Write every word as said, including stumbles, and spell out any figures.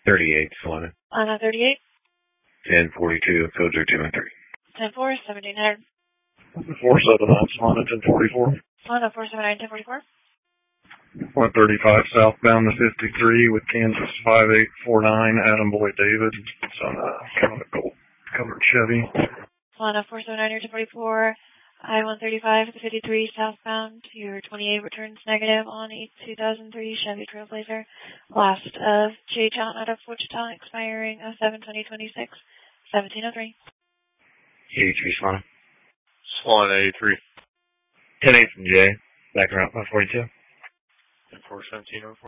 thirty-eight, Solana. On a thirty-eight. ten forty-two, codes are two and three. ten four, seventeen hundred. four seventy-nine, Solana, ten forty-four. On a four seventy-nine, ten forty-four. one thirty-five southbound to fifty-three with Kansas five eight four nine, Adam Boyd David. It's on a kind of a gold covered Chevy. On a four seventy-nine, ten forty-four. I one thirty-five to fifty-three southbound. Your twenty-eight returns negative on a two thousand three Chevy Trailblazer. Last of J. John out of Wichita, expiring of seven twenty twenty-six, seventeen oh three. eighty-three, Solana. Solana eighty-three. ten eight from Jay. Back around one forty-two. ten four, seventeen oh four.